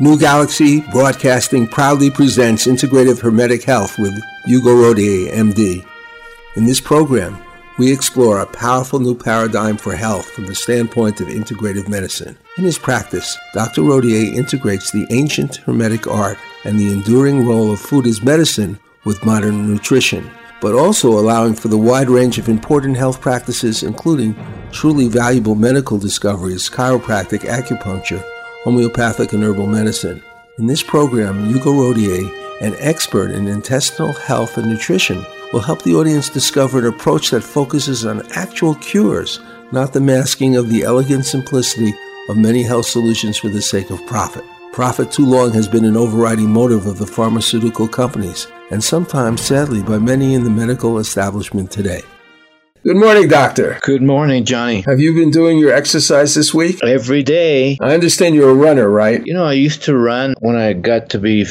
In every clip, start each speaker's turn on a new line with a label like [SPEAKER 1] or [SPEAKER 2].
[SPEAKER 1] New Galaxy Broadcasting proudly presents Integrative Hermetic Health with Hugo Rodier, MD. In this program, we explore a powerful new paradigm for health from the standpoint of integrative medicine. In his practice, Dr. Rodier integrates the ancient Hermetic art and the enduring role of food as medicine with modern nutrition, but also allowing for the wide range of important health practices, including truly valuable medical discoveries, chiropractic, acupuncture, homeopathic, and herbal medicine. In this program, Hugo Rodier, an expert in intestinal health and nutrition, will help the audience discover an approach that focuses on actual cures, not the masking of the elegant simplicity of many health solutions for the sake of profit. Profit too long has been an overriding motive of the pharmaceutical companies, and sometimes, sadly, by many in the medical establishment today. Good morning, Doctor.
[SPEAKER 2] Good morning, Johnny.
[SPEAKER 1] Have you been doing your exercise this week?
[SPEAKER 2] Every day.
[SPEAKER 1] I understand you're a runner, right?
[SPEAKER 2] You know, I used to run when I got to be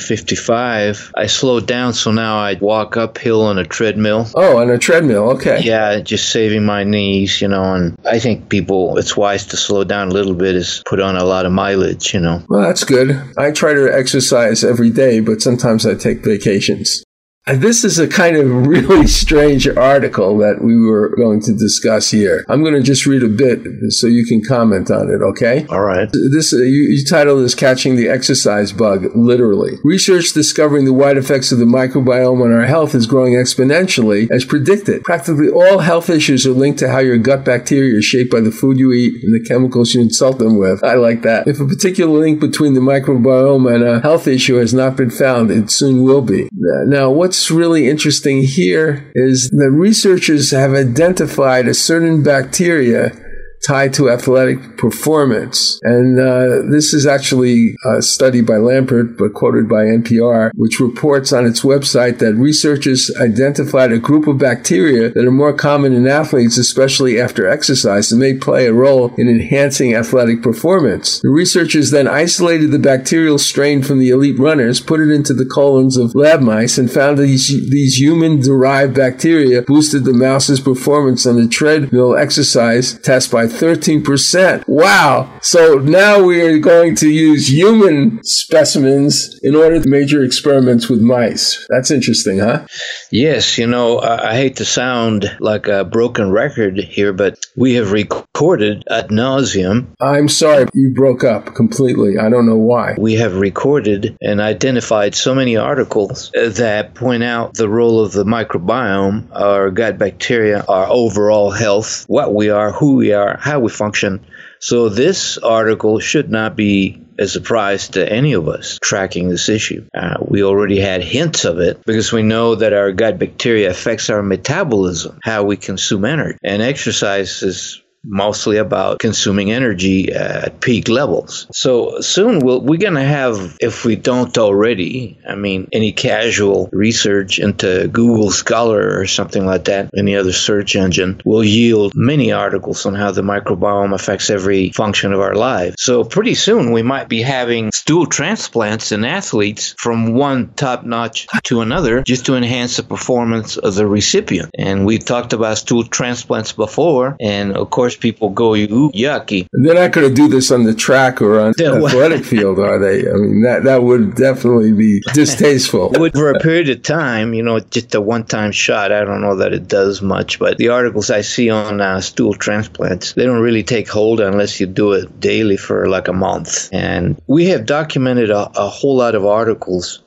[SPEAKER 2] 55. I slowed down, so now I walk uphill on a treadmill.
[SPEAKER 1] Oh, on a treadmill, okay.
[SPEAKER 2] Yeah, just saving my knees, and I think it's wise to slow down a little bit, is put on a lot of mileage,
[SPEAKER 1] Well, that's good. I try to exercise every day, but sometimes I take vacations. This is a kind of really strange article that we were going to discuss here. I'm going to just read a bit so you can comment on it, okay?
[SPEAKER 2] All right.
[SPEAKER 1] This you title this Catching the Exercise Bug, literally. Research discovering the wide effects of the microbiome on our health is growing exponentially as predicted. Practically all health issues are linked to how your gut bacteria is shaped by the food you eat and the chemicals you insult them with. I like that. If a particular link between the microbiome and a health issue has not been found, it soon will be. Now, what's really interesting here is that researchers have identified a certain bacteria tied to athletic performance. And this is actually a study by Lampert, but quoted by NPR, which reports on its website that researchers identified a group of bacteria that are more common in athletes, especially after exercise, and may play a role in enhancing athletic performance. The researchers then isolated the bacterial strain from the elite runners, put it into the colons of lab mice, and found that these human-derived bacteria boosted the mouse's performance on the treadmill exercise test by 13%. Wow. So now we are going to use human specimens in order to major experiments with mice. That's interesting, huh?
[SPEAKER 2] Yes. I hate to sound like a broken record here, but we have recorded ad nauseum.
[SPEAKER 1] I'm sorry, you broke up completely. I don't know why.
[SPEAKER 2] We have recorded and identified so many articles that point out the role of the microbiome, our gut bacteria, our overall health, what we are, who we are, how we function. So this article should not be a surprise to any of us tracking this issue. We already had hints of it because we know that our gut bacteria affects our metabolism, how we consume energy. And exercise is mostly about consuming energy at peak levels. So soon we're going to have, if we don't already, any casual research into Google Scholar or something like that, any other search engine, will yield many articles on how the microbiome affects every function of our lives. So pretty soon we might be having stool transplants in athletes from one top notch to another just to enhance the performance of the recipient. And we've talked about stool transplants before, and of course people go, ooh, yucky.
[SPEAKER 1] They're not going to do this on the track or on the athletic field, are they? That would definitely be distasteful.
[SPEAKER 2] For a period of time, just a one-time shot. I don't know that it does much, but the articles I see on stool transplants, they don't really take hold unless you do it daily for like a month. And we have documented a whole lot of articles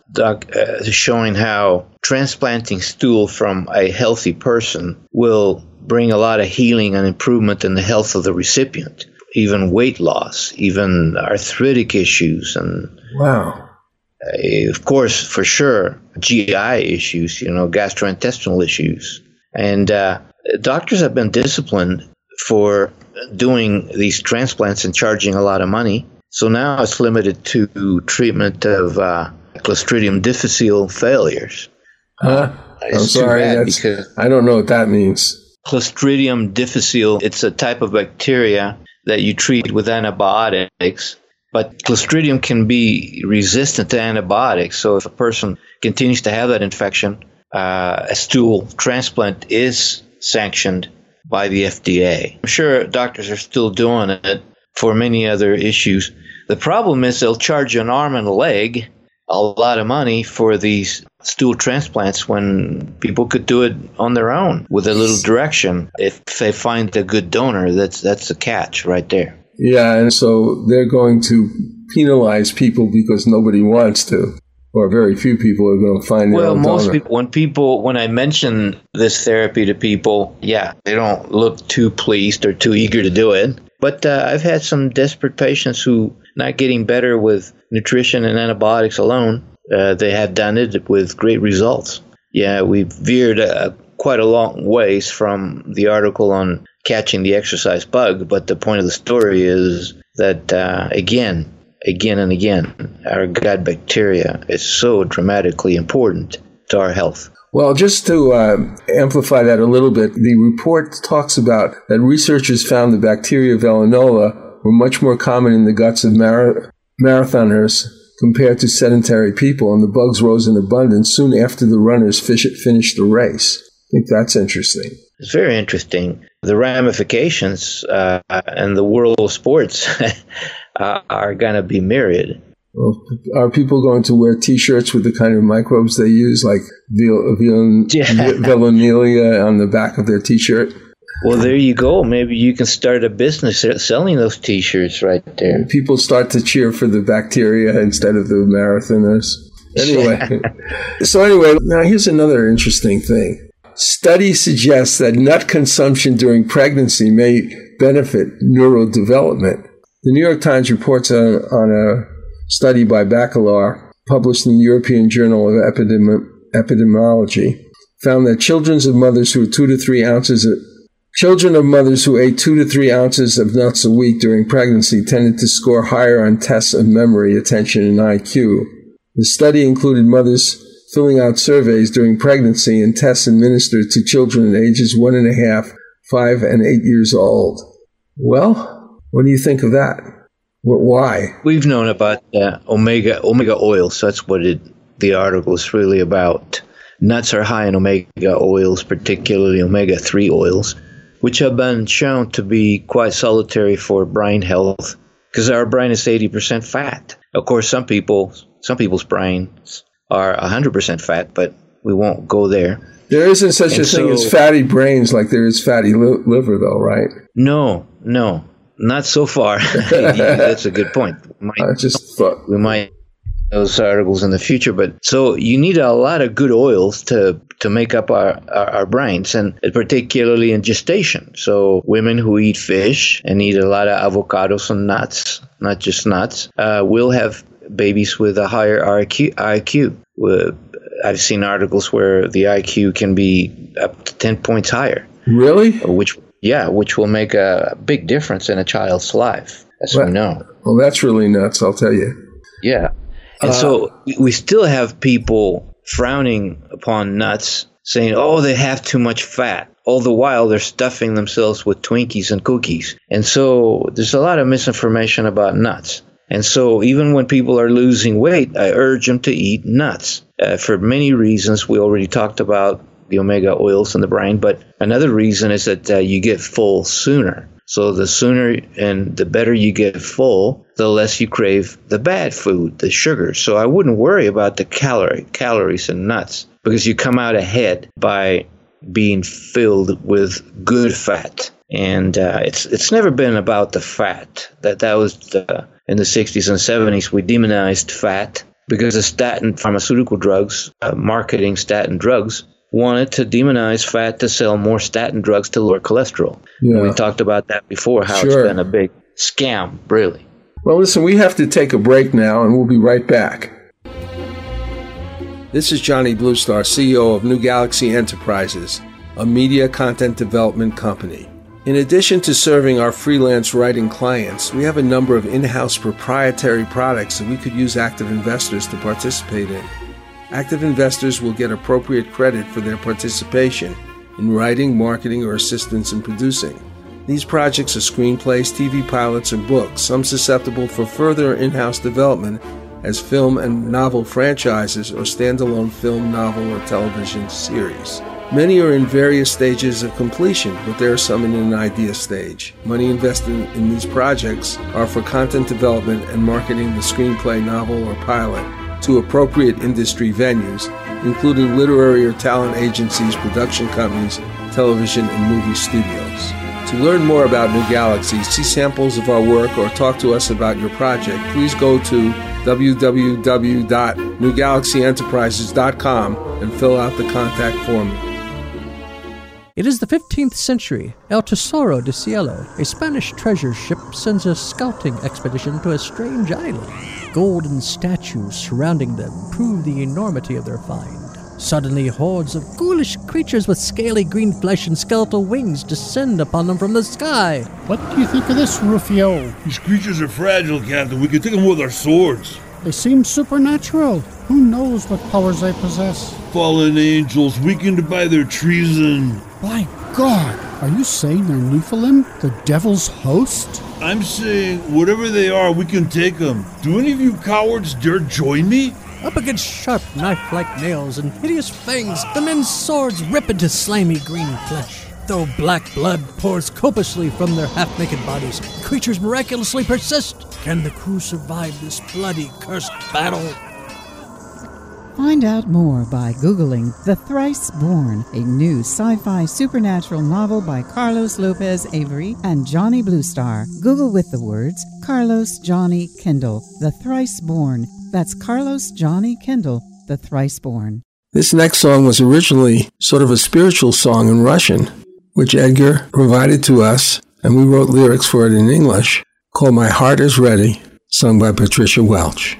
[SPEAKER 2] showing how transplanting stool from a healthy person will bring a lot of healing and improvement in the health of the recipient, even weight loss, even arthritic issues, and
[SPEAKER 1] wow.
[SPEAKER 2] Of course, for sure, GI issues, gastrointestinal issues. And doctors have been disciplined for doing these transplants and charging a lot of money. So now it's limited to treatment of Clostridium difficile failures.
[SPEAKER 1] I'm sorry, I don't know what that means.
[SPEAKER 2] Clostridium difficile, it's a type of bacteria that you treat with antibiotics, but Clostridium can be resistant to antibiotics. So if a person continues to have that infection, a stool transplant is sanctioned by the FDA. I'm sure doctors are still doing it for many other issues. The problem is they'll charge you an arm and a leg, a lot of money for these stool transplants when people could do it on their own with a little direction. If they find a good donor, that's the catch right there.
[SPEAKER 1] Yeah, and so they're going to penalize people because nobody wants to, or very few people are going to find their own
[SPEAKER 2] most
[SPEAKER 1] donor.
[SPEAKER 2] When I mention this therapy to people, they don't look too pleased or too eager to do it. But I've had some desperate patients who not getting better with nutrition and antibiotics alone. They have done it with great results. Yeah, we've veered quite a long ways from the article on catching the exercise bug, but the point of the story is that, again and again, our gut bacteria is so dramatically important to our health.
[SPEAKER 1] Well, just to amplify that a little bit, the report talks about that researchers found the bacteria Veillonella were much more common in the guts of marathoners compared to sedentary people, and the bugs rose in abundance soon after the runners finished the race. I think that's interesting.
[SPEAKER 2] It's very interesting. The ramifications in the world of sports are going to be myriad.
[SPEAKER 1] Well, are people going to wear T-shirts with the kind of microbes they use, like Veillonella on the back of their T-shirt?
[SPEAKER 2] Well, there you go. Maybe you can start a business selling those T-shirts right there.
[SPEAKER 1] People start to cheer for the bacteria instead of the marathoners. Anyway, now here's another interesting thing. Study suggests that nut consumption during pregnancy may benefit neurodevelopment. The New York Times reports on a study by Bakalar, published in the European Journal of Epidemiology, found that children of mothers who ate 2 to 3 ounces of nuts a week during pregnancy tended to score higher on tests of memory, attention, and IQ. The study included mothers filling out surveys during pregnancy and tests administered to children at ages 1.5, 5, and 8 years old. Well, what do you think of that? Why?
[SPEAKER 2] We've known about omega oils. That's what the article is really about. Nuts are high in omega oils, particularly omega-3 oils, which have been shown to be quite salutary for brain health because our brain is 80% fat. Of course, some people's brains are 100% fat, but we won't go there.
[SPEAKER 1] There isn't such a thing as fatty brains like there is fatty liver, though, right?
[SPEAKER 2] No, not so far. That's a good point. We might those articles in the future, but so you need a lot of good oils to make up our brains, and particularly in gestation. So women who eat fish and eat a lot of avocados and nuts, not just nuts, will have babies with a higher IQ. I've seen articles where the IQ can be up to 10 points higher.
[SPEAKER 1] Really?
[SPEAKER 2] Which will make a big difference in a child's life, as we know.
[SPEAKER 1] Well, that's really nuts, I'll tell you.
[SPEAKER 2] Yeah. And so we still have people frowning upon nuts, saying, oh, they have too much fat. All the while, they're stuffing themselves with Twinkies and cookies. And so there's a lot of misinformation about nuts. And so even when people are losing weight, I urge them to eat nuts for many reasons. We already talked about the omega oils in the brain, but another reason is that you get full sooner. So the sooner and the better you get full, the less you crave the bad food, the sugar. So I wouldn't worry about the calories in nuts because you come out ahead by being filled with good fat. And it's never been about the fat. That was in the 60s and 70s, we demonized fat because the statin pharmaceutical drugs, marketing statin drugs, wanted to demonize fat to sell more statin drugs to lower cholesterol. Yeah. We talked about that before, how It's been a big scam, really.
[SPEAKER 1] Well, listen, we have to take a break now, and we'll be right back. This is Johnny Bluestar, CEO of New Galaxy Enterprises, a media content development company. In addition to serving our freelance writing clients, we have a number of in-house proprietary products that we could use active investors to participate in. Active investors will get appropriate credit for their participation in writing, marketing, or assistance in producing. These projects are screenplays, TV pilots, or books, some susceptible for further in-house development as film and novel franchises or standalone film, novel, or television series. Many are in various stages of completion, but there are some in an idea stage. Money invested in these projects are for content development and marketing the screenplay, novel, or pilot to appropriate industry venues, including literary or talent agencies, production companies, television, and movie studios. To learn more about New Galaxy, see samples of our work, or talk to us about your project, please go to www.newgalaxyenterprises.com and fill out the contact form.
[SPEAKER 3] It is the 15th century. El Tesoro de Cielo, a Spanish treasure ship, sends a scouting expedition to a strange island. Golden statues surrounding them prove the enormity of their find. Suddenly, hordes of ghoulish creatures with scaly green flesh and skeletal wings descend upon them from the sky.
[SPEAKER 4] What do you think of this, Rufio?
[SPEAKER 5] These creatures are fragile, Captain. We can take them with our swords.
[SPEAKER 4] They seem supernatural. Who knows what powers they possess?
[SPEAKER 5] Fallen angels, weakened by their treason.
[SPEAKER 4] By God! Are you saying they're Nephilim, the devil's host?
[SPEAKER 5] I'm saying, whatever they are, we can take them. Do any of you cowards dare join me?
[SPEAKER 3] Up against sharp knife-like nails and hideous fangs, the men's swords rip into slimy green flesh. Though black blood pours copiously from their half-naked bodies, creatures miraculously persist. Can the crew survive this bloody, cursed battle?
[SPEAKER 6] Find out more by Googling The Thrice Born, a new sci-fi supernatural novel by Carlos Lopez Avery and Johnny Bluestar. Google with the words Carlos Johnny Kendall, The Thrice Born. That's Carlos Johnny Kendall, The Thrice Born.
[SPEAKER 1] This next song was originally sort of a spiritual song in Russian, which Edgar provided to us, and we wrote lyrics for it in English, called My Heart Is Ready, sung by Patricia Welch.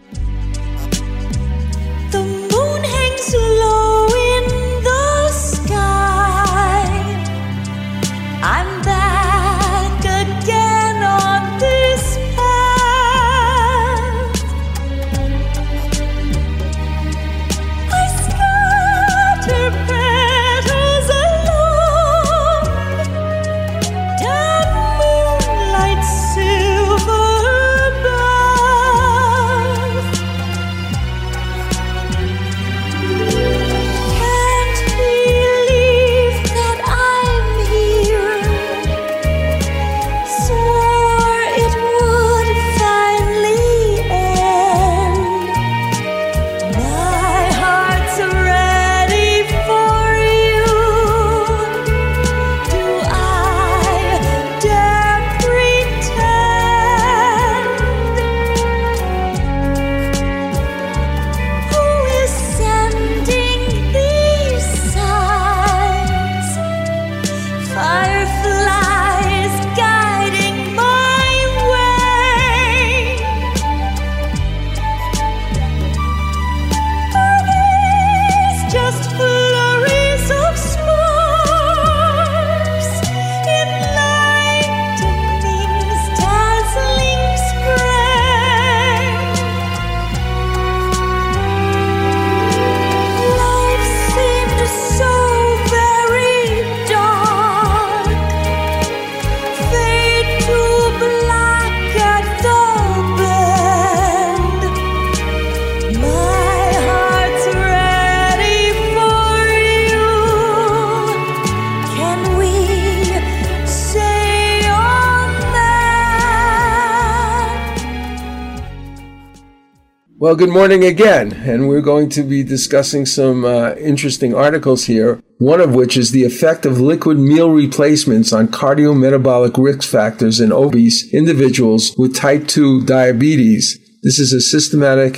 [SPEAKER 1] Well, good morning again, and we're going to be discussing some interesting articles here, one of which is the effect of liquid meal replacements on cardiometabolic risk factors in obese individuals with type 2 diabetes. This is a systematic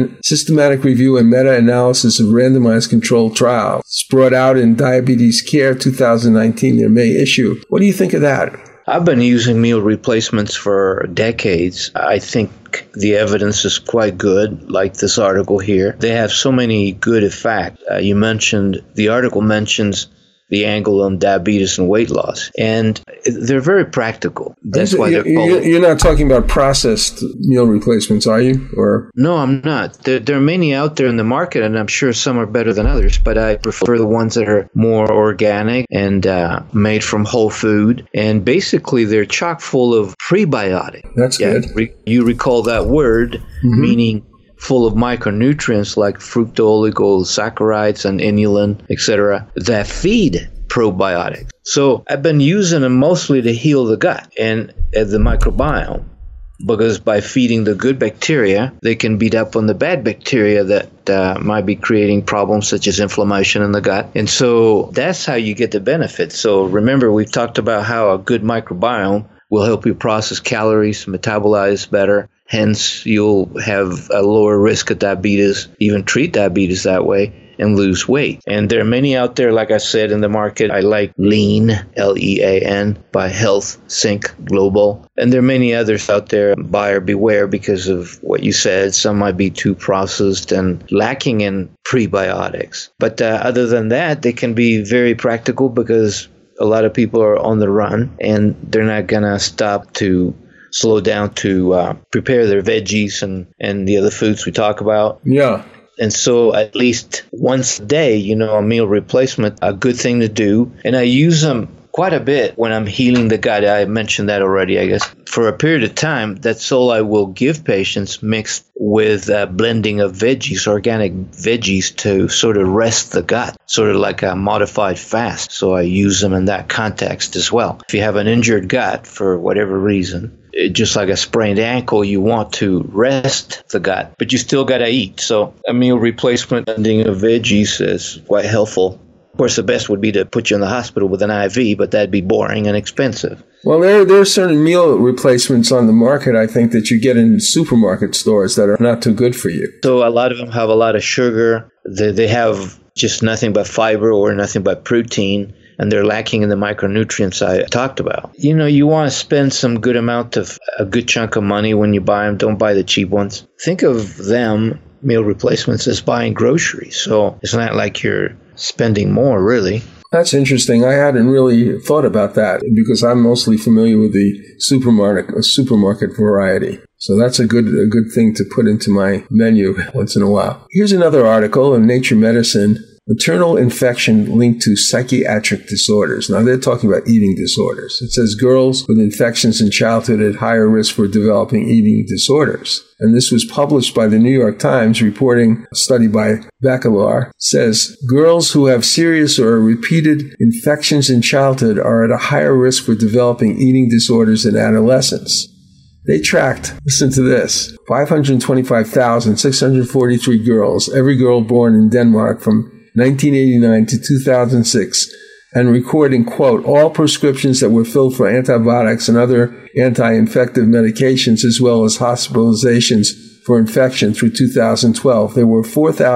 [SPEAKER 1] review and meta-analysis of randomized controlled trials. It's brought out in Diabetes Care 2019, their May issue. What do you think of that?
[SPEAKER 2] I've been using meal replacements for decades. I think the evidence is quite good, like this article here. They have so many good effects. The article mentions the angle on diabetes and weight loss, and they're very practical. That's why they're called.
[SPEAKER 1] You're not talking about processed meal replacements, are you? Or
[SPEAKER 2] no, I'm not. There are many out there in the market, and I'm sure some are better than others, but I prefer the ones that are more organic and made from whole food, and basically they're chock full of prebiotic.
[SPEAKER 1] That's good.
[SPEAKER 2] You recall that word, meaning full of micronutrients like fructooligosaccharides and inulin, etc., that feed probiotics. So I've been using them mostly to heal the gut and the microbiome, because by feeding the good bacteria, they can beat up on the bad bacteria that might be creating problems such as inflammation in the gut. And so that's how you get the benefits. So remember, we've talked about how a good microbiome will help you process calories, metabolize better. Hence, you'll have a lower risk of diabetes, even treat diabetes that way, and lose weight. And there are many out there, like I said, in the market. I like Lean, Lean, by Health Sync Global. And there are many others out there. Buyer beware because of what you said. Some might be too processed and lacking in prebiotics. But other than that, they can be very practical because a lot of people are on the run and they're not going to stop to slow down to prepare their veggies and the other foods we talk about.
[SPEAKER 1] Yeah.
[SPEAKER 2] And so at least once a day, a meal replacement, a good thing to do. And I use them quite a bit when I'm healing the gut. I mentioned that already, I guess. For a period of time, that's all I will give patients, mixed with blending of veggies, organic veggies, to sort of rest the gut, sort of like a modified fast. So I use them in that context as well. If you have an injured gut for whatever reason, just like a sprained ankle, you want to rest the gut, but you still got to eat. So a meal replacement blending of veggies is quite helpful. Of course, the best would be to put you in the hospital with an IV, but that'd be boring and expensive.
[SPEAKER 1] Well, there are certain meal replacements on the market, I think, that you get in supermarket stores that are not too good for you.
[SPEAKER 2] So a lot of them have a lot of sugar. They have just nothing but fiber or nothing but protein, and they're lacking in the micronutrients I talked about. You want to spend some good amount of a good chunk of money when you buy them. Don't buy the cheap ones. Think of them, meal replacements, as buying groceries. So it's not like you're spending more, really.
[SPEAKER 1] That's interesting. I hadn't really thought about that because I'm mostly familiar with the supermarket variety. So that's a good thing to put into my menu once in a while. Here's another article in Nature Medicine. Maternal infection linked to psychiatric disorders. Now, they're talking about eating disorders. It says girls with infections in childhood at higher risk for developing eating disorders. And this was published by the New York Times, reporting a study by Bacalar. Says girls who have serious or repeated infections in childhood are at a higher risk for developing eating disorders in adolescence. They tracked, listen to this, 525,643 girls, every girl born in Denmark from 1989 to 2006, and recording, quote, all prescriptions that were filled for antibiotics and other anti-infective medications, as well as hospitalizations for infection through 2012. There were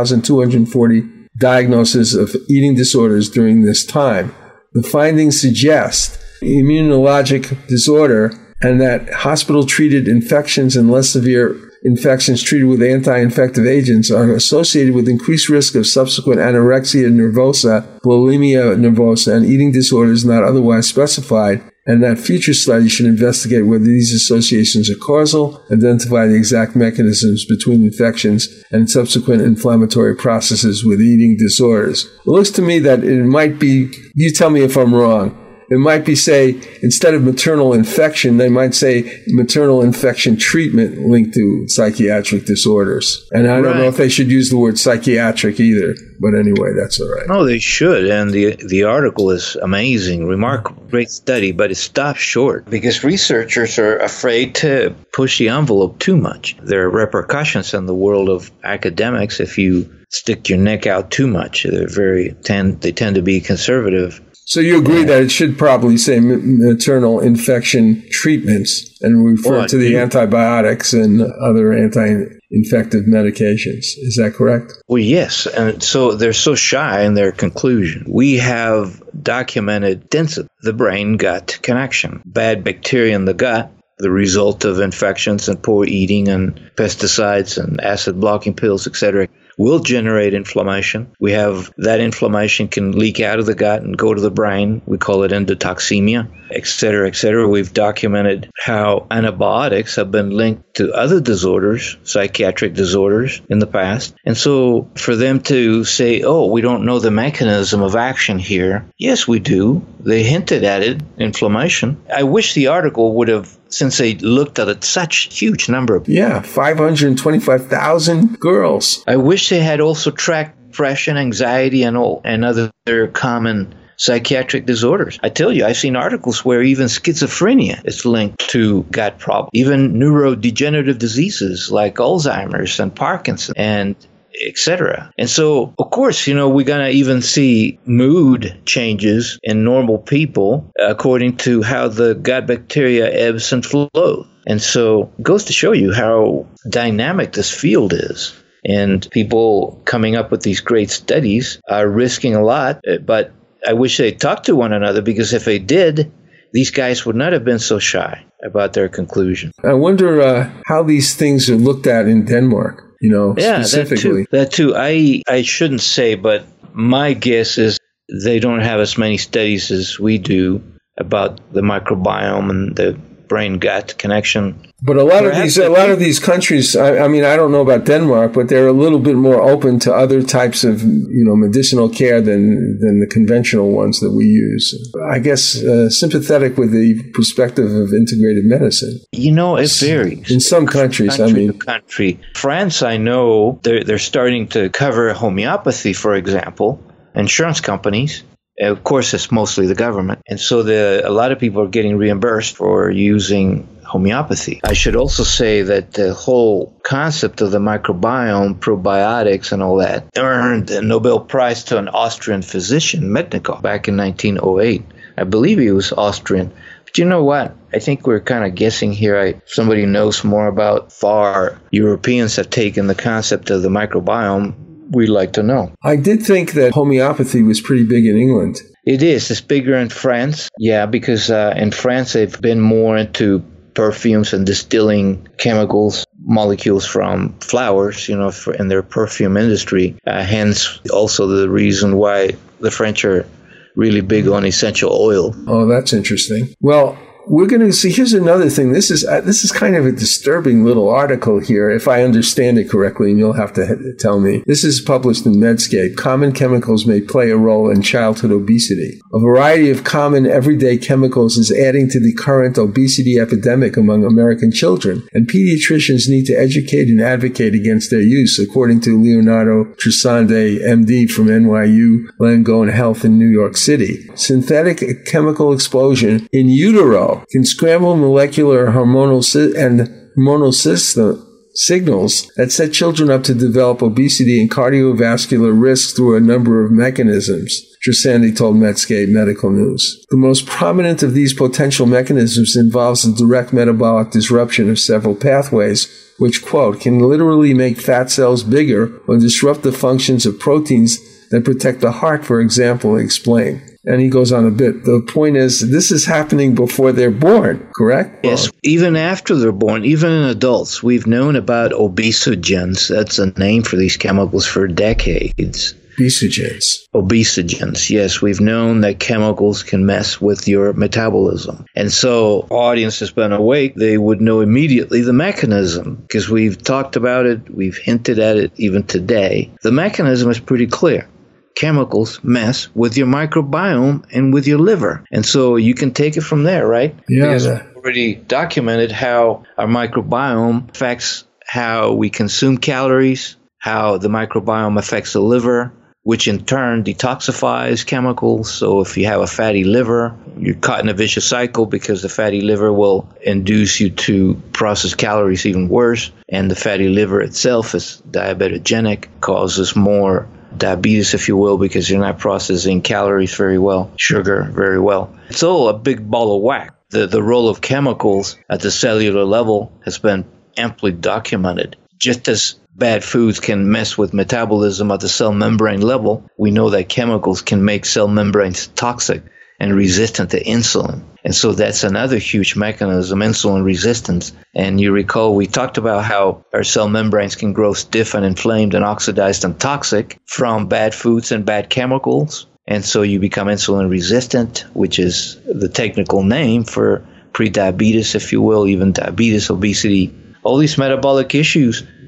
[SPEAKER 1] 4,240 diagnoses of eating disorders during this time. The findings suggest immunologic disorder and that hospital-treated infections and less severe infections treated with anti-infective agents are associated with increased risk of subsequent anorexia nervosa, bulimia nervosa, and eating disorders not otherwise specified, and that future studies should investigate whether these associations are causal, identify the exact mechanisms between infections and subsequent inflammatory processes with eating disorders. It looks to me that it might be, you tell me if I'm wrong, it might be, say, instead of maternal infection, they might say maternal infection treatment linked to psychiatric disorders. And I don't know if they should use the word psychiatric either. But anyway, that's all right.
[SPEAKER 2] No, they should. And the article is amazing, remarkable, great study, but it stops short because researchers are afraid to push the envelope too much. There are repercussions in the world of academics if you stick your neck out too much. They tend to be conservative.
[SPEAKER 1] So you agree that it should probably say maternal infection treatments and refer to the antibiotics and other anti-infective medications. Is that correct?
[SPEAKER 2] Well, yes. And so they're so shy in their conclusion. We have documented the brain-gut connection. Bad bacteria in the gut, the result of infections and poor eating and pesticides and acid-blocking pills, etc., will generate inflammation. We have that inflammation can leak out of the gut and go to the brain. We call it endotoxemia, et cetera, et cetera. We've documented how antibiotics have been linked to other disorders, psychiatric disorders in the past. And so for them to say, oh, we don't know the mechanism of action here. Yes, we do. they hinted at it, inflammation. I wish the article would have, since they looked at it, such huge number of
[SPEAKER 1] 525,000 girls.
[SPEAKER 2] I wish they had also tracked depression, anxiety, and other common psychiatric disorders. I tell you, I've seen articles where even schizophrenia is linked to gut problems, even neurodegenerative diseases like Alzheimer's and Parkinson and etc. And so, of course, we're going to even see mood changes in normal people according to how the gut bacteria ebbs and flows. And so it goes to show you how dynamic this field is. And people coming up with these great studies are risking a lot, but I wish they'd talk to one another, because if they did, these guys would not have been so shy about their conclusion.
[SPEAKER 1] I wonder how these things are looked at in Denmark, specifically.
[SPEAKER 2] That too. I shouldn't say, but my guess is they don't have as many studies as we do about the microbiome and the brain-gut connection.
[SPEAKER 1] But a lot of these countries, I mean, I don't know about Denmark, but they're a little bit more open to other types of, medicinal care than the conventional ones that we use. I guess sympathetic with the perspective of integrated medicine.
[SPEAKER 2] It varies.
[SPEAKER 1] In some countries,
[SPEAKER 2] country. France, I know, they're starting to cover homeopathy, for example, insurance companies. Of course, it's mostly the government. And so a lot of people are getting reimbursed for using homeopathy. I should also say that the whole concept of the microbiome, probiotics and all that, earned a Nobel Prize to an Austrian physician, Metchnikoff, back in 1908. I believe he was Austrian. But you know what? I think we're kind of guessing here. Somebody knows more about far Europeans have taken the concept of the microbiome. We'd like to know.
[SPEAKER 1] I did think that homeopathy was pretty big in England.
[SPEAKER 2] It is. It's bigger in France. Yeah, because in France they've been more into perfumes and distilling chemicals, molecules from flowers, in their perfume industry. Hence also the reason why the French are really big on essential oil.
[SPEAKER 1] Oh, that's interesting. Well, we're going to see, here's another thing. This is kind of a disturbing little article here, if I understand it correctly, and you'll have to tell me. This is published in Medscape. Common chemicals may play a role in childhood obesity. A variety of common everyday chemicals is adding to the current obesity epidemic among American children, and pediatricians need to educate and advocate against their use, according to Leonardo Trisande, MD from NYU Langone Health in New York City. Synthetic chemical explosion in utero can scramble molecular hormonal signals that set children up to develop obesity and cardiovascular risks through a number of mechanisms, Trisandi told Medscape Medical News. The most prominent of these potential mechanisms involves the direct metabolic disruption of several pathways, which, quote, can literally make fat cells bigger or disrupt the functions of proteins that protect the heart, for example, explained. And he goes on a bit. The point is, this is happening before they're born, correct?
[SPEAKER 2] Yes, even after they're born, even in adults. We've known about obesogens. That's a name for these chemicals for decades. Obesogens, yes. We've known that chemicals can mess with your metabolism. And so, audience has been awake, they would know immediately the mechanism, because we've talked about it, we've hinted at it even today. The mechanism is pretty clear. Chemicals mess with your microbiome and with your liver. And so you can take it from there, right?
[SPEAKER 1] Yeah.
[SPEAKER 2] Because we've already documented how our microbiome affects how we consume calories, how the microbiome affects the liver, which in turn detoxifies chemicals. So if you have a fatty liver, you're caught in a vicious cycle because the fatty liver will induce you to process calories even worse. And the fatty liver itself is diabetogenic, causes more diabetes, if you will, because you're not processing calories very well, sugar very well. It's all a big ball of wax. The role of chemicals at the cellular level has been amply documented. Just as bad foods can mess with metabolism at the cell membrane level, we know that chemicals can make cell membranes toxic and resistant to insulin. And so that's another huge mechanism, insulin resistance. And you recall we talked about how our cell membranes can grow stiff and inflamed and oxidized and toxic from bad foods and bad chemicals. And so you become insulin resistant, which is the technical name for prediabetes, if you will, even diabetes, obesity. All these metabolic issues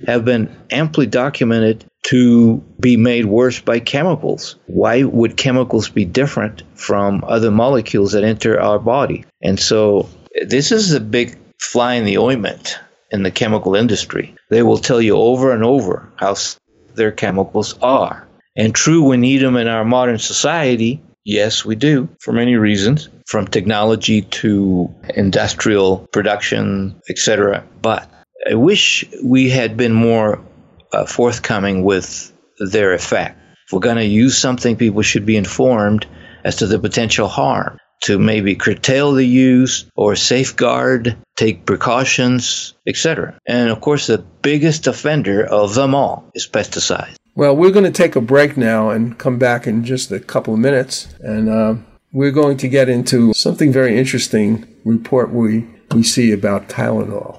[SPEAKER 2] have been amply documented to be made worse by chemicals. Why would chemicals be different from other molecules that enter our body? And so this is a big fly in the ointment in the chemical industry. They will tell you over and over how their chemicals are. And true, we need them in our modern society. Yes, we do, for many reasons, from technology to industrial production, etc. But I wish we had been more forthcoming with their effect. If we're going to use something, people should be informed as to the potential harm, to maybe curtail the use or safeguard, take precautions, etc. And of course, the biggest offender of them all is pesticides.
[SPEAKER 1] Well, we're going to take a break now and come back in just a couple of minutes. And we're going to get into something very interesting report we see about Tylenol.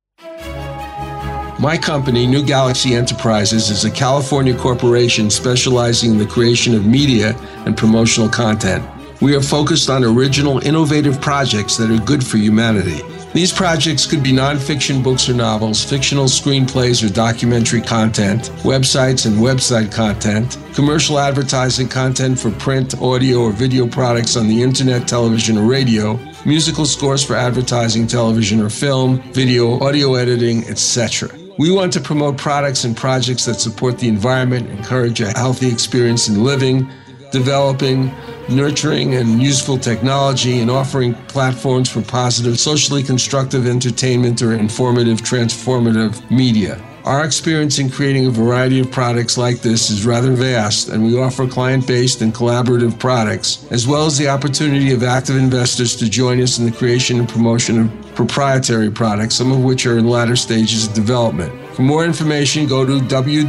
[SPEAKER 1] My company, New Galaxy Enterprises, is a California corporation specializing in the creation of media and promotional content. We are focused on original, innovative projects that are good for humanity. These projects could be nonfiction books or novels, fictional screenplays or documentary content, websites and website content, commercial advertising content for print, audio, or video products on the internet, television, or radio, musical scores for advertising, television, or film, video, audio editing, etc. We want to promote products and projects that support the environment, encourage a healthy experience in living, developing, nurturing, and useful technology, and offering platforms for positive, socially constructive entertainment or informative, transformative media. Our experience in creating a variety of products like this is rather vast, and we offer client-based and collaborative products, as well as the opportunity of active investors to join us in the creation and promotion of proprietary products, some of which are in latter stages of development. For more information, go to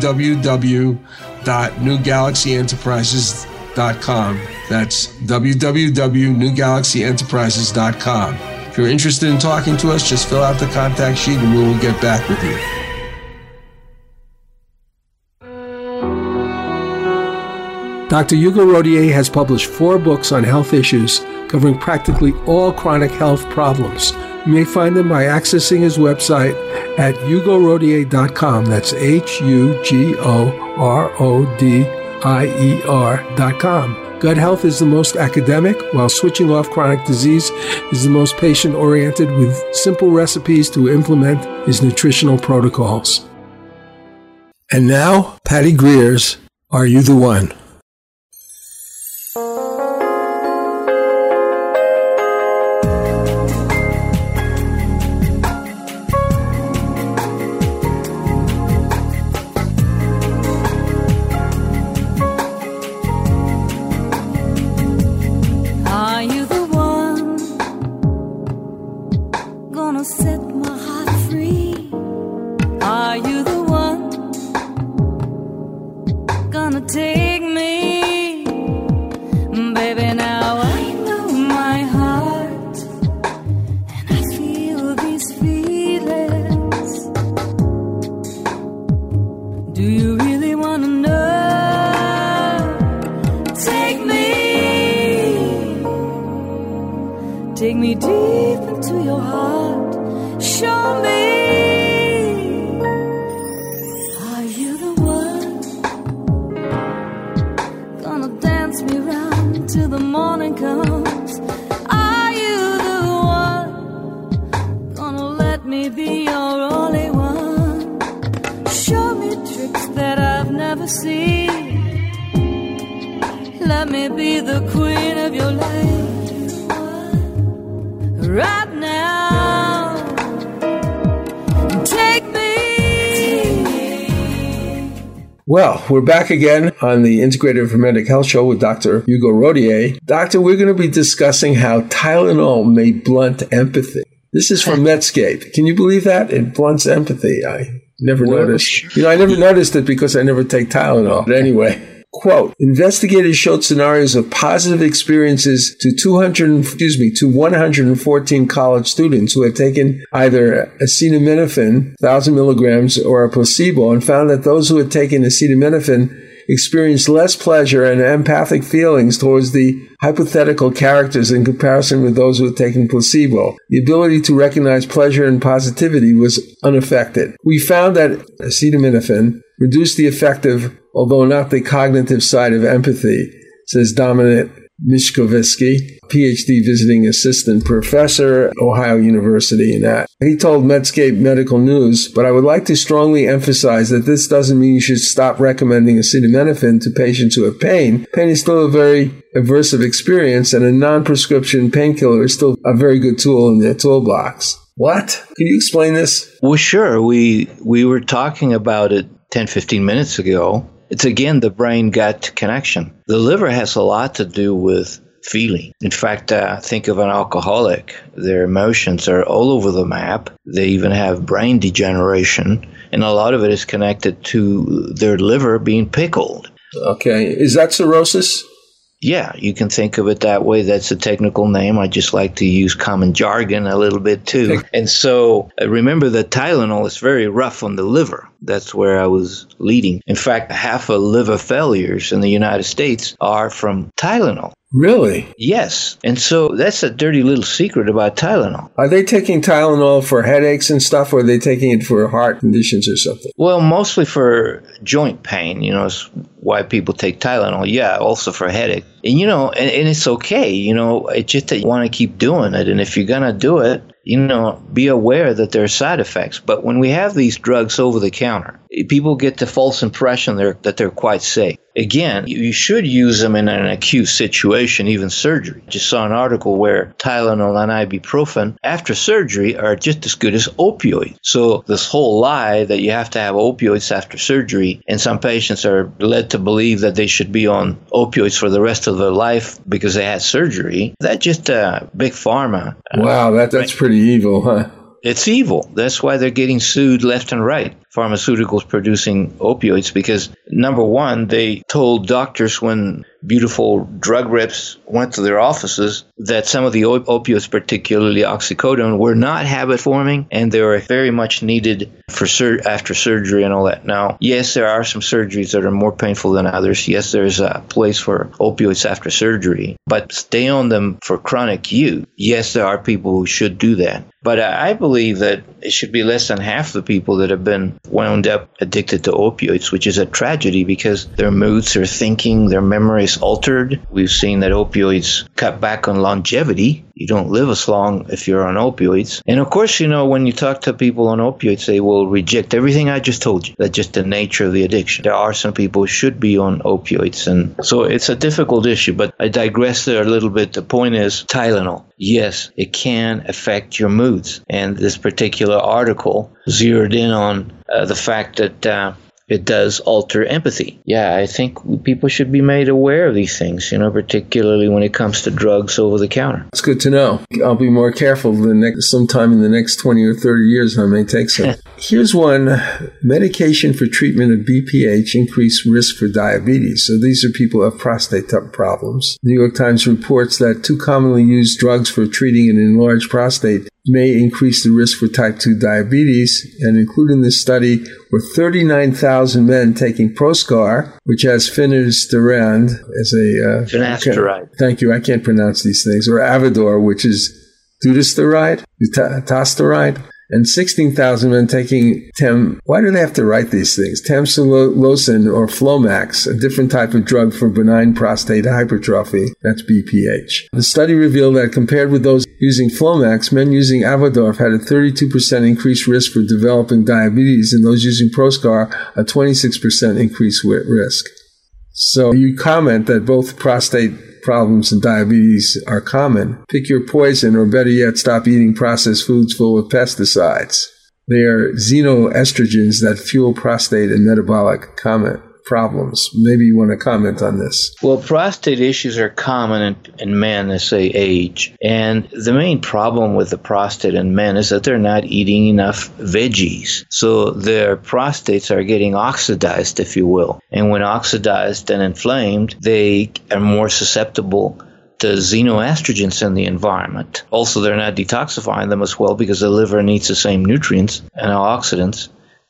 [SPEAKER 1] www.newgalaxyenterprises.com. That's www.newgalaxyenterprises.com. If you're interested in talking to us, just fill out the contact sheet and we will get back with you. Dr. Hugo Rodier has published 4 books on health issues covering practically all chronic health problems. You may find them by accessing his website at hugorodier.com. That's HUGORODIER.com. Gut health is the most academic, while switching off chronic disease is the most patient-oriented, with simple recipes to implement his nutritional protocols. And now, Patty Greer's Are You the One?
[SPEAKER 7] Take me deep into your heart. Show me, are you the one? Gonna dance me round till the morning comes. Are you the one? Gonna let me be your only one. Show me tricks that I've never seen. Let me be the queen of your life. Right now, take me.
[SPEAKER 1] Well, we're back again on the Integrative Hermetic Health Show with Dr. Hugo Rodier. Doctor, we're going to be discussing how Tylenol may blunt empathy. This is from Medscape. Can you believe that? It blunts empathy. I never noticed. I never noticed it because I never take Tylenol. But anyway. Quote, investigators showed scenarios of positive experiences to 114 college students who had taken either acetaminophen, 1,000 milligrams, or a placebo, and found that those who had taken acetaminophen experienced less pleasure and empathic feelings towards the hypothetical characters in comparison with those who had taken placebo. The ability to recognize pleasure and positivity was unaffected. We found that acetaminophen reduced the affective, although not the cognitive side of empathy, says Dominic Mishkovsky, PhD visiting assistant professor at Ohio University in that. He told Medscape Medical News, but I would like to strongly emphasize that this doesn't mean you should stop recommending acetaminophen to patients who have pain. Pain is still a very aversive experience, and a non-prescription painkiller is still a very good tool in their toolbox. What? Can you explain this?
[SPEAKER 2] Well, sure. We were talking about it 10, 15 minutes ago. It's, again, the brain-gut connection. The liver has a lot to do with feeling. In fact, think of an alcoholic. Their emotions are all over the map. They even have brain degeneration, and a lot of it is connected to their liver being pickled.
[SPEAKER 1] Okay. Is that cirrhosis?
[SPEAKER 2] Yeah, you can think of it that way. That's a technical name. I just like to use common jargon a little bit too. And so remember that Tylenol is very rough on the liver. That's where I was leading. In fact, half of liver failures in the United States are from Tylenol.
[SPEAKER 1] Really?
[SPEAKER 2] Yes. And so that's a dirty little secret about Tylenol.
[SPEAKER 1] Are they taking Tylenol for headaches and stuff, or are they taking it for heart conditions or something?
[SPEAKER 2] Well, mostly for joint pain, is why people take Tylenol. Yeah, also for headache. And, and it's okay, it's just that you want to keep doing it. And if you're going to do it, be aware that there are side effects. But when we have these drugs over the counter, people get the false impression that they're quite safe. Again, you should use them in an acute situation, even surgery. I just saw an article where Tylenol and ibuprofen after surgery are just as good as opioids. So this whole lie that you have to have opioids after surgery, and some patients are led to believe that they should be on opioids for the rest of their life because they had surgery, that's just big pharma.
[SPEAKER 1] Wow, that's pretty evil, huh?
[SPEAKER 2] It's evil. That's why they're getting sued left and right, pharmaceuticals producing opioids, because, number one, they told doctors when beautiful drug reps went to their offices that some of the opioids, particularly oxycodone, were not habit-forming, and they were very much needed for after surgery and all that. Now, yes, there are some surgeries that are more painful than others. Yes, there's a place for opioids after surgery, but stay on them for chronic use. Yes, there are people who should do that. But I believe that it should be less than half the people that have been wound up addicted to opioids, which is a tragedy because their moods, their thinking, their memory is altered. We've seen that opioids cut back on longevity. You don't live as long if you're on opioids. And of course, when you talk to people on opioids, they will reject everything I just told you. That's just the nature of the addiction. There are some people who should be on opioids. And so it's a difficult issue, but I digress there a little bit. The point is Tylenol. Yes, it can affect your moods. And this particular article zeroed in on the fact that it does alter empathy. Yeah, I think people should be made aware of these things, particularly when it comes to drugs over the counter.
[SPEAKER 1] It's good to know. I'll be more careful sometime in the next 20 or 30 years I may take some. Here's one. Medication for treatment of BPH increased risk for diabetes. So these are people who have prostate problems. The New York Times reports that two commonly used drugs for treating an enlarged prostate may increase the risk for type 2 diabetes, and included in this study were 39,000 men taking Proscar, which has finasteride as a...
[SPEAKER 2] finasteride.
[SPEAKER 1] Thank you, I can't pronounce these things. Or Avodor, which is dutasteride, and 16,000 men taking why do they have to write these things? Tamsulosin or Flomax, a different type of drug for benign prostate hypertrophy. That's BPH. The study revealed that compared with those using Flomax, men using Avodor had a 32% increased risk for developing diabetes, and those using Proscar, a 26% increased risk. So you comment that both prostate problems and diabetes are common. Pick your poison, or better yet, stop eating processed foods full of pesticides. They are xenoestrogens that fuel prostate and metabolic problems. Maybe you want to comment on this.
[SPEAKER 2] Well, prostate issues are common in men as they age. And the main problem with the prostate in men is that they're not eating enough veggies. So their prostates are getting oxidized, if you will. And when oxidized and inflamed, they are more susceptible to xenoestrogens in the environment. Also, they're not detoxifying them as well because the liver needs the same nutrients and oxidants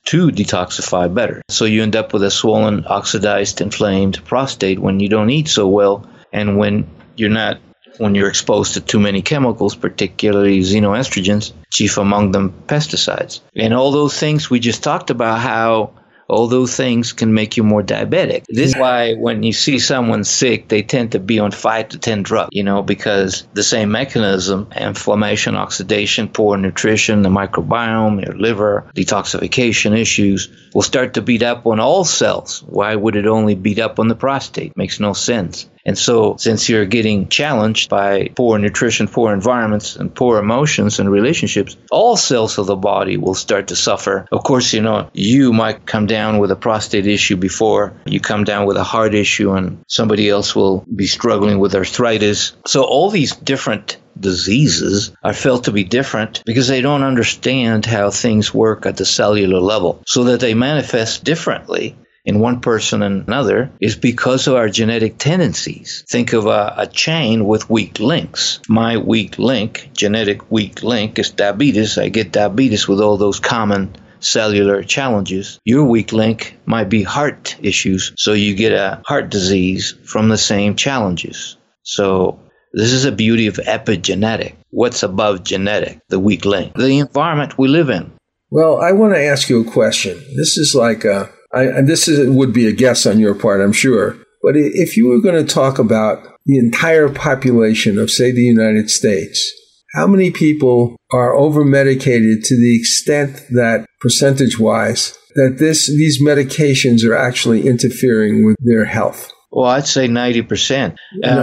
[SPEAKER 2] to detoxify better. So you end up with a swollen, oxidized, inflamed prostate when you don't eat so well, and when you're exposed to too many chemicals, particularly xenoestrogens, chief among them pesticides. And all those things we just talked about, how all those things can make you more diabetic. This is why when you see someone sick, they tend to be on 5 to 10 drugs, because the same mechanism, inflammation, oxidation, poor nutrition, the microbiome, your liver, detoxification issues, will start to beat up on all cells. Why would it only beat up on the prostate? Makes no sense. And so since you're getting challenged by poor nutrition, poor environments, and poor emotions and relationships, all cells of the body will start to suffer. Of course, you might come down with a prostate issue before you come down with a heart issue, and somebody else will be struggling with arthritis. So all these different diseases are felt to be different because they don't understand how things work at the cellular level, so that they manifest differently in one person and another is because of our genetic tendencies. Think of a chain with weak links. My weak link, genetic weak link, is diabetes. I get diabetes with all those common cellular challenges. Your weak link might be heart issues, so you get a heart disease from the same challenges. So this is the beauty of epigenetic. What's above genetic? The weak link. The environment we live in.
[SPEAKER 1] Well, I want to ask you a question. This is like would be a guess on your part, I'm sure. But if you were going to talk about the entire population of, say, the United States, how many people are over-medicated to the extent that, percentage-wise, that these medications are actually interfering with their health?
[SPEAKER 2] Well, I'd say 90%.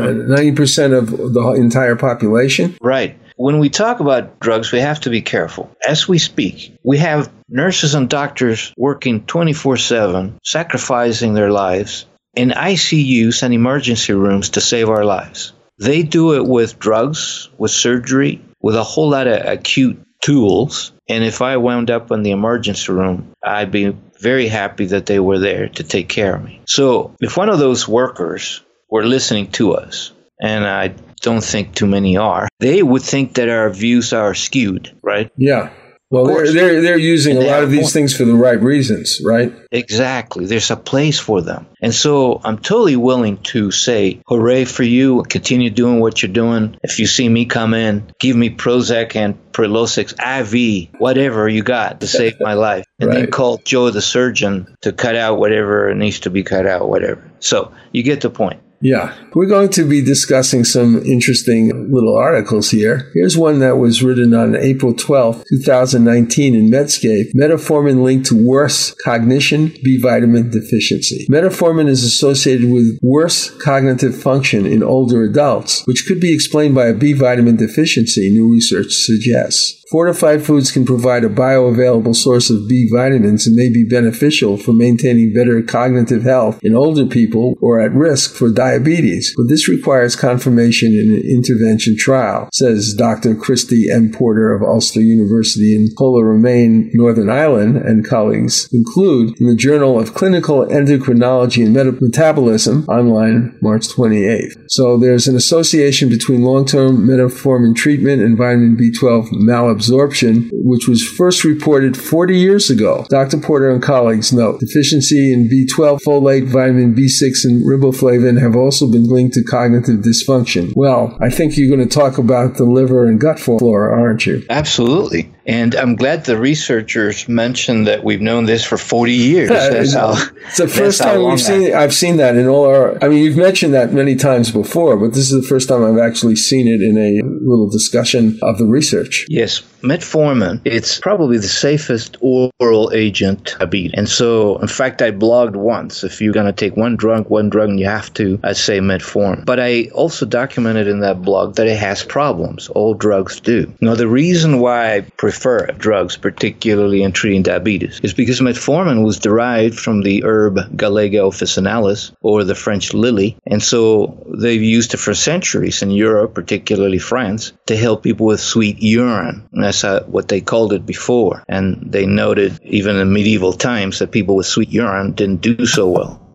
[SPEAKER 1] 90% of the entire population?
[SPEAKER 2] Right. When we talk about drugs, we have to be careful. As we speak, we have nurses and doctors working 24/7, sacrificing their lives in ICUs and emergency rooms to save our lives. They do it with drugs, with surgery, with a whole lot of acute tools. And if I wound up in the emergency room, I'd be very happy that they were there to take care of me. So if one of those workers were listening to us, and I don't think too many are, they would think that our views are skewed, right?
[SPEAKER 1] Yeah. Well, they're using a lot of these things for the right reasons, right?
[SPEAKER 2] Exactly. There's a place for them. And so I'm totally willing to say, hooray for you. Continue doing what you're doing. If you see me come in, give me Prozac and Prilosec IV, whatever you got to save my life. And
[SPEAKER 1] Right.
[SPEAKER 2] then call Joe the surgeon to cut out whatever needs to be cut out, whatever. So you get the point.
[SPEAKER 1] Yeah. We're going to be discussing some interesting little articles here. Here's one that was written on April 12th, 2019 in Medscape. Metformin linked to worse cognition, B vitamin deficiency. Metformin is associated with worse cognitive function in older adults, which could be explained by a B vitamin deficiency, new research suggests. Fortified foods can provide a bioavailable source of B vitamins and may be beneficial for maintaining better cognitive health in older people or at risk for diabetes, but this requires confirmation in an intervention trial, says Dr. Christy M. Porter of Ulster University in Tullamarine, Northern Ireland, and colleagues conclude in the Journal of Clinical Endocrinology and Metabolism, online March 28th. So there's an association between long-term metformin treatment and vitamin B12 malabsorption, which was first reported 40 years ago. Dr. Porter and colleagues note deficiency in B12, folate, vitamin B6, and riboflavin have also been linked to cognitive dysfunction. Well, I think you're going to talk about the liver and gut flora, aren't you?
[SPEAKER 2] Absolutely. And I'm glad the researchers mentioned that we've known this for 40 years.
[SPEAKER 1] It's the first time I've seen that in all our... I mean, you've mentioned that many times before, but this is the first time I've actually seen it in a little discussion of the research.
[SPEAKER 2] Yes. Metformin, it's probably the safest oral agent I beat. And so, in fact, I blogged once. If you're going to take one drug and you have to, I'd say metformin. But I also documented in that blog that it has problems. All drugs do. Now, the reason why I prefer drugs, particularly in treating diabetes, is because metformin was derived from the herb Galega officinalis, or the French lily. And so they've used it for centuries in Europe, particularly France, to help people with sweet urine. And that's what they called it before. And they noted even in medieval times that people with sweet urine didn't do so well.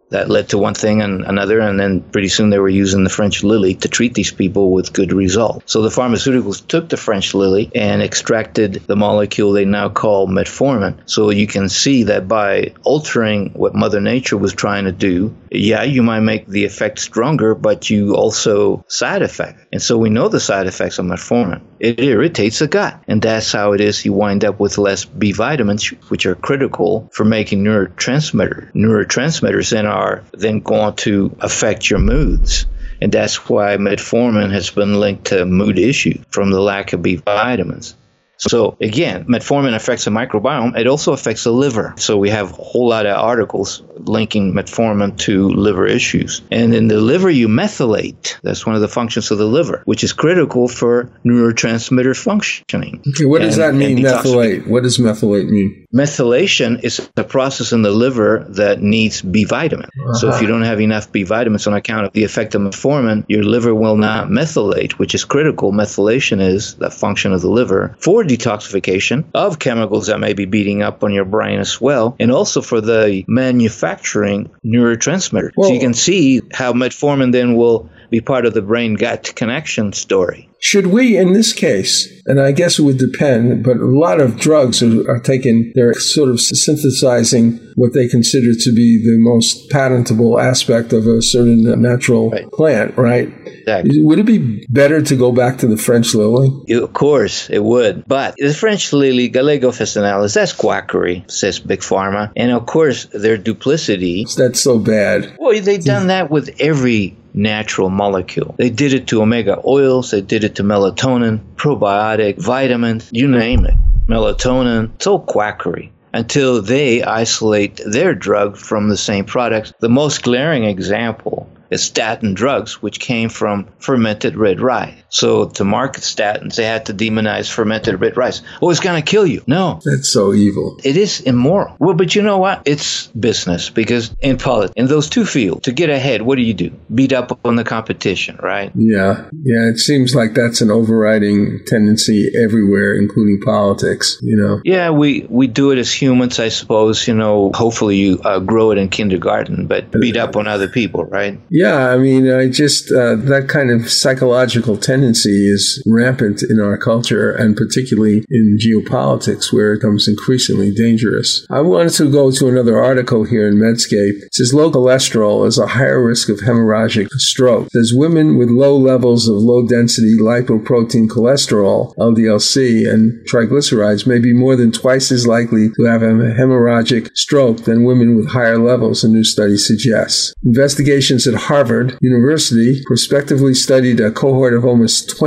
[SPEAKER 2] That led to one thing and another, and then pretty soon they were using the French lily to treat these people with good results. So the pharmaceuticals took the French lily and extracted the molecule they now call metformin. So you can see that by altering what Mother Nature was trying to do, yeah, you might make the effect stronger, but you also side effect. And so we know the side effects of metformin. It irritates the gut, and that's how it is you wind up with less B vitamins, which are critical for making neurotransmitters. Neurotransmitters then going to affect your moods. And that's why metformin has been linked to mood issues from the lack of B vitamins. So again, metformin affects the microbiome. It also affects the liver. So we have a whole lot of articles linking metformin to liver issues. And in the liver, you methylate. That's one of the functions of the liver, which is critical for neurotransmitter functioning.
[SPEAKER 1] Okay, what does that mean, methylate? What does methylate mean?
[SPEAKER 2] Methylation is a process in the liver that needs B vitamin. So if you don't have enough B vitamins on account of the effect of metformin, your liver will not methylate, which is critical. Methylation is the function of the liver for detoxification of chemicals that may be beating up on your brain as well, and also for the manufacturing neurotransmitters. So you can see how metformin then will be part of the brain-gut connection story.
[SPEAKER 1] Should we, in this case, and I guess it would depend, but a lot of drugs are taken, they're sort of synthesizing what they consider to be the most patentable aspect of a certain natural plant, right?
[SPEAKER 2] Exactly.
[SPEAKER 1] Would it be better to go back to the French lily?
[SPEAKER 2] Of course, it would. But the French lily, Gallego officinalis, that's quackery, says Big Pharma. And of course, their duplicity.
[SPEAKER 1] That's so bad.
[SPEAKER 2] Well, they've done that with every natural molecule. They did it to omega oils, they did it to melatonin, probiotic, vitamins, you name it. Melatonin, it's all quackery until they isolate their drug from the same products. The most glaring example is statin drugs, which came from fermented red rice. So to market statins, they had to demonize fermented red rice. Oh, it's going to kill you. No.
[SPEAKER 1] That's so evil.
[SPEAKER 2] It is immoral. Well, but you know what? It's business, because in politics, in those two fields, to get ahead, what do? Beat up on the competition, right?
[SPEAKER 1] Yeah. Yeah, it seems like that's an overriding tendency everywhere, including politics, you know?
[SPEAKER 2] Yeah, we do it as humans, I suppose. You know, hopefully you grow it in kindergarten, but beat up on other people, right?
[SPEAKER 1] Yeah, I mean, that kind of psychological tendency is rampant in our culture, and particularly in geopolitics, where it becomes increasingly dangerous. I wanted to go to another article here in Medscape. It says low cholesterol is a higher risk of hemorrhagic stroke. It says women with low levels of low-density lipoprotein cholesterol, LDL-C, and triglycerides may be more than twice as likely to have a hemorrhagic stroke than women with higher levels, a new study suggests. Investigations at Harvard University prospectively studied a cohort of almost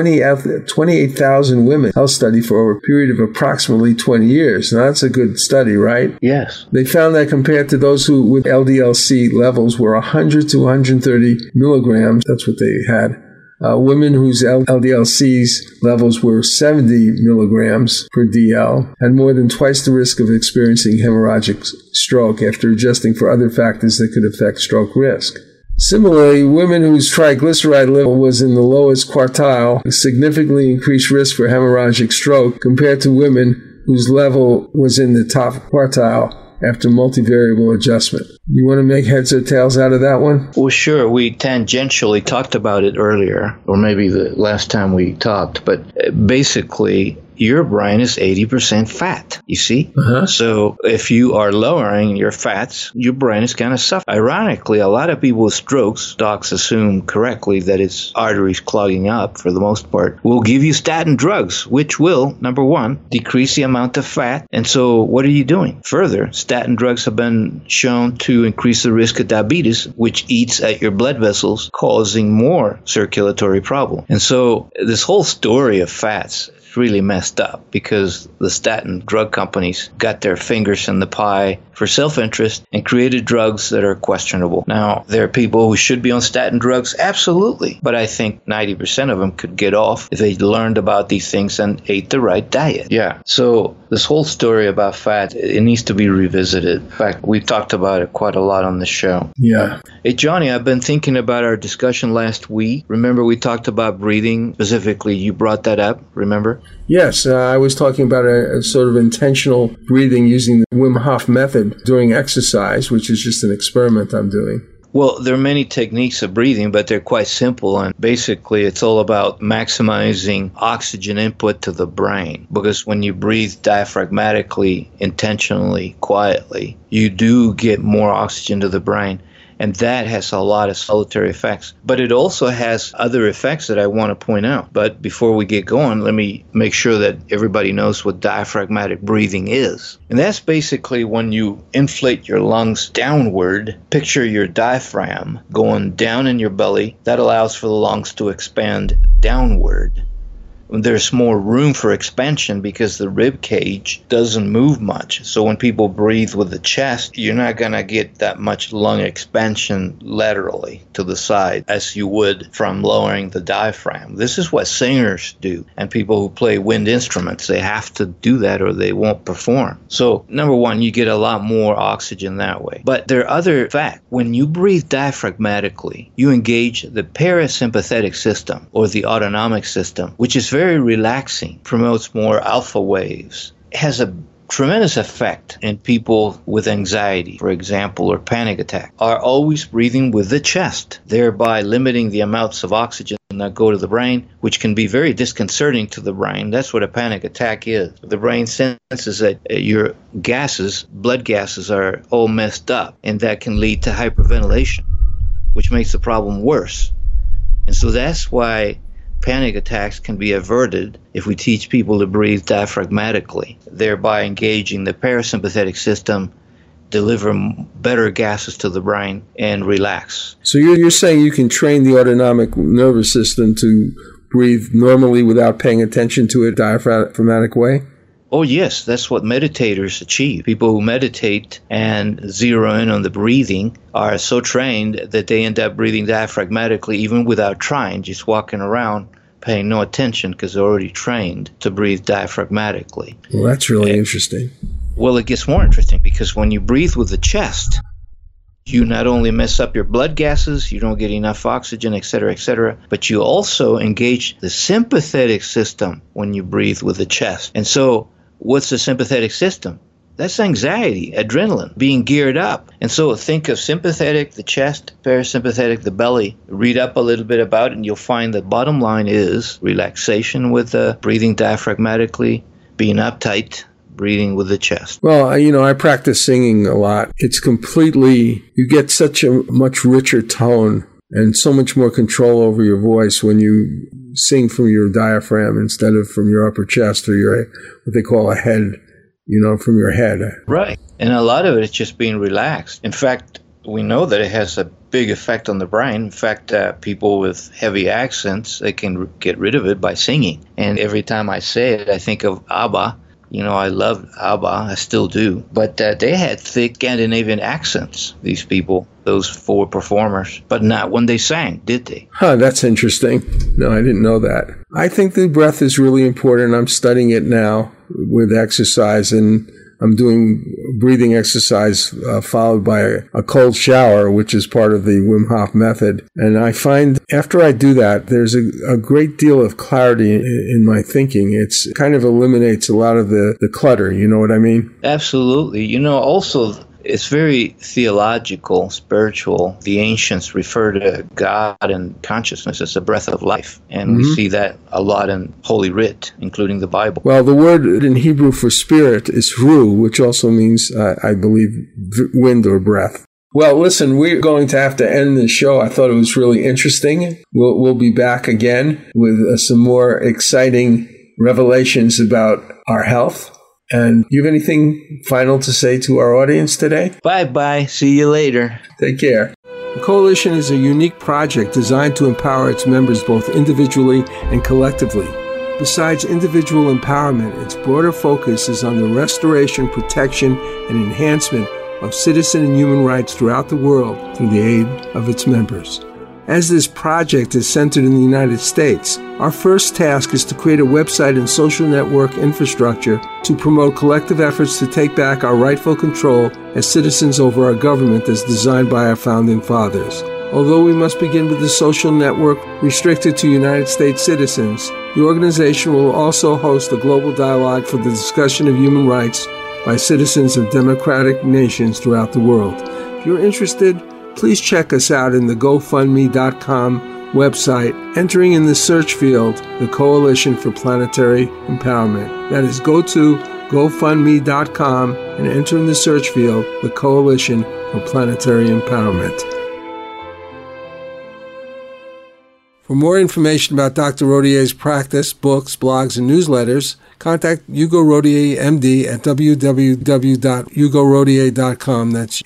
[SPEAKER 1] 28,000 women, health study for a period of approximately 20 years. Now, that's a good study, right?
[SPEAKER 2] Yes.
[SPEAKER 1] They found that compared to those who with LDL-C levels were 100 to 130 milligrams, that's what they had. Women whose LDL-C's levels were 70 milligrams per DL had more than twice the risk of experiencing hemorrhagic stroke after adjusting for other factors that could affect stroke risk. Similarly, women whose triglyceride level was in the lowest quartile significantly increased risk for hemorrhagic stroke compared to women whose level was in the top quartile after multivariable adjustment. You want to make heads or tails out of that one?
[SPEAKER 2] Well, sure. We tangentially talked about it earlier, or maybe the last time we talked, but basically your brain is 80% fat, you see? So if you are lowering your fats, your brain is going to suffer. Ironically, a lot of people with strokes, docs assume correctly that it's arteries clogging up for the most part, will give you statin drugs, which will, number one, decrease the amount of fat. And so what are you doing? Further, statin drugs have been shown to increase the risk of diabetes, which eats at your blood vessels, causing more circulatory problems. And so this whole story of fats really messed up because the statin drug companies got their fingers in the pie for self-interest and created drugs that are questionable. Now, there are people who should be on statin drugs, absolutely, but I think 90% of them could get off if they learned about these things and ate the right diet. Yeah, so this whole story about fat, it needs to be revisited. In fact, we've talked about it quite a lot on the show.
[SPEAKER 1] Yeah.
[SPEAKER 2] Hey, Johnny, I've been thinking about our discussion last week. Remember we talked about breathing? Specifically, you brought that up, remember?
[SPEAKER 1] Yes, I was talking about a sort of intentional breathing using the Wim Hof method during exercise, which is just an experiment I'm doing.
[SPEAKER 2] Well, there are many techniques of breathing, but they're quite simple. And basically, it's all about maximizing oxygen input to the brain. Because when you breathe diaphragmatically, intentionally, quietly, you do get more oxygen to the brain. And that has a lot of salutary effects. But it also has other effects that I want to point out. But before we get going, let me make sure that everybody knows what diaphragmatic breathing is. And that's basically when you inflate your lungs downward, picture your diaphragm going down in your belly. That allows for the lungs to expand downward. There's more room for expansion because the rib cage doesn't move much. So when people breathe with the chest, you're not going to get that much lung expansion laterally to the side as you would from lowering the diaphragm. This is what singers do, and people who play wind instruments, they have to do that or they won't perform. So number one, you get a lot more oxygen that way. But there are other facts. When you breathe diaphragmatically, you engage the parasympathetic system or the autonomic system, which is very relaxing, promotes more alpha waves, has a tremendous effect in people with anxiety, for example, or panic attack, are always breathing with the chest, thereby limiting the amounts of oxygen that go to the brain, which can be very disconcerting to the brain. That's what a panic attack is. The brain senses that your gases, blood gases, are all messed up, and that can lead to hyperventilation, which makes the problem worse. And so that's why panic attacks can be averted if we teach people to breathe diaphragmatically, thereby engaging the parasympathetic system, deliver better gases to the brain, and relax.
[SPEAKER 1] So you're saying you can train the autonomic nervous system to breathe normally without paying attention to a diaphragmatic way?
[SPEAKER 2] Oh, yes, that's what meditators achieve. People who meditate and zero in on the breathing are so trained that they end up breathing diaphragmatically even without trying, just walking around, paying no attention because they're already trained to breathe diaphragmatically.
[SPEAKER 1] Well, that's really interesting.
[SPEAKER 2] Well, it gets more interesting because when you breathe with the chest, you not only mess up your blood gases, you don't get enough oxygen, etc., but you also engage the sympathetic system when you breathe with the chest. And so what's the sympathetic system? That's anxiety, adrenaline, being geared up. And so think of sympathetic, the chest, parasympathetic, the belly. Read up a little bit about it, and you'll find the bottom line is relaxation with breathing diaphragmatically, being uptight, breathing with the chest.
[SPEAKER 1] Well, I practice singing a lot. It's completely, you get such a much richer tone and so much more control over your voice when you sing from your diaphragm instead of from your upper chest or your, what they call a head, from your head.
[SPEAKER 2] Right. And a lot of it is just being relaxed. In fact, we know that it has a big effect on the brain. In fact, people with heavy accents, they can get rid of it by singing. And every time I say it, I think of ABBA. I love ABBA, I still do. But they had thick Scandinavian accents, these people, those four performers. But not when they sang, did they?
[SPEAKER 1] That's interesting. No, I didn't know that. I think the breath is really important. I'm studying it now with exercise, and I'm doing breathing exercise followed by a cold shower, which is part of the Wim Hof method. And I find after I do that, there's a great deal of clarity in my thinking. It's kind of eliminates a lot of the clutter. You know what I mean?
[SPEAKER 2] Absolutely. Also, it's very theological, spiritual. The ancients refer to God and consciousness as the breath of life. And we see that a lot in Holy Writ, including the Bible.
[SPEAKER 1] Well, the word in Hebrew for spirit is ruh, which also means, I believe, wind or breath. Well, listen, we're going to have to end the show. I thought it was really interesting. We'll be back again with some more exciting revelations about our health. And you have anything final to say to our audience today?
[SPEAKER 2] Bye-bye. See you later.
[SPEAKER 1] Take care. The Coalition is a unique project designed to empower its members both individually and collectively. Besides individual empowerment, its broader focus is on the restoration, protection, and enhancement of citizen and human rights throughout the world through the aid of its members. As this project is centered in the United States, our first task is to create a website and social network infrastructure to promote collective efforts to take back our rightful control as citizens over our government as designed by our founding fathers. Although we must begin with the social network restricted to United States citizens, the organization will also host a global dialogue for the discussion of human rights by citizens of democratic nations throughout the world. If you're interested, please check us out in the GoFundMe.com website, entering in the search field the Coalition for Planetary Empowerment. That is, go to GoFundMe.com and enter in the search field the Coalition for Planetary Empowerment. For more information about Dr. Rodier's practice, books, blogs, and newsletters, contact Hugo Rodier, MD, at www.hugorodier.com. That's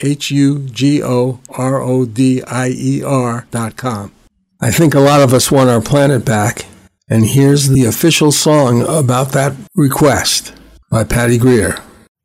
[SPEAKER 1] HUGORODIER.com. I think a lot of us want our planet back, and here's the official song about that request by Patty Greer.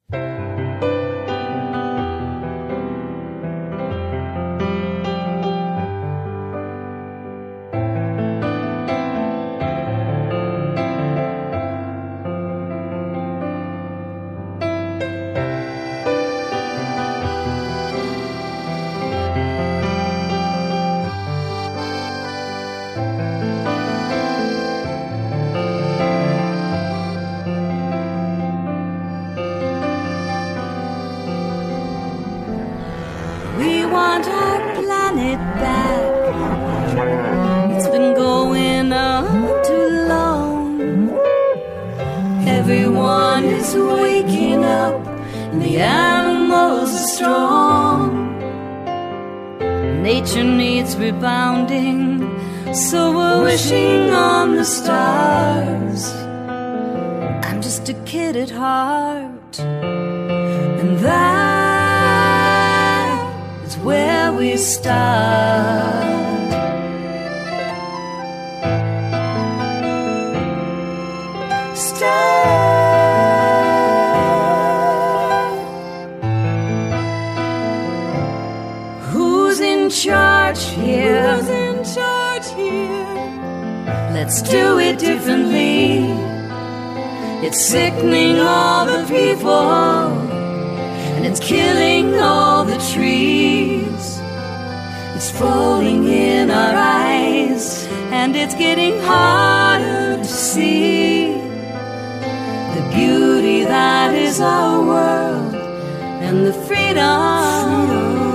[SPEAKER 7] Let's do it differently. It's sickening all the people, and it's killing all the trees. It's falling in our eyes, and it's getting harder to see the beauty that is our world, and the freedom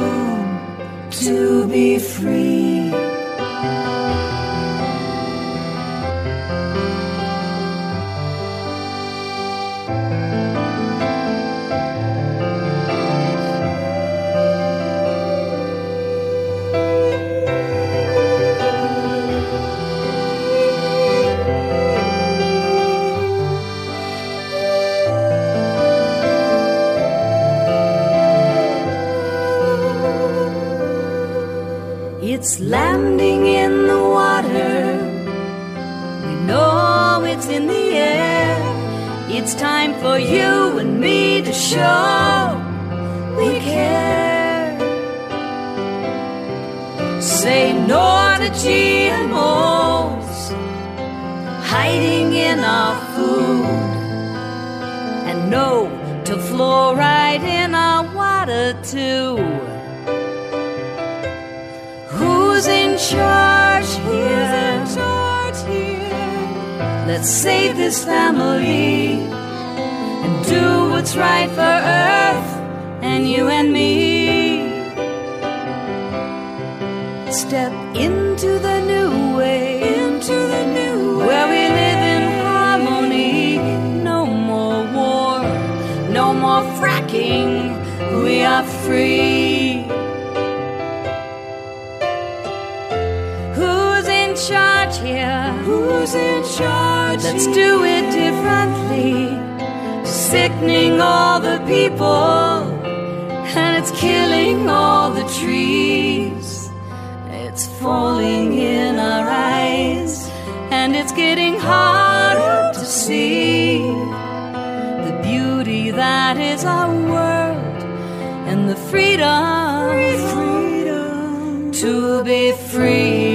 [SPEAKER 7] to be free. It's landing in the water. We know it's in the air. It's time for you and me to show we care. Say no to GMOs hiding in our food, and no to fluoride in our water too. Who's in charge here? Let's save this family and do what's right for Earth and you and me. Step into the new way, where we live in harmony. No more war, no more fracking. We are free. Charge here. Who's in charge? Let's do it differently. Sickening all the people, and it's killing all the trees. It's falling in our eyes, and it's getting harder to see the beauty that is our world, and the freedom to be free.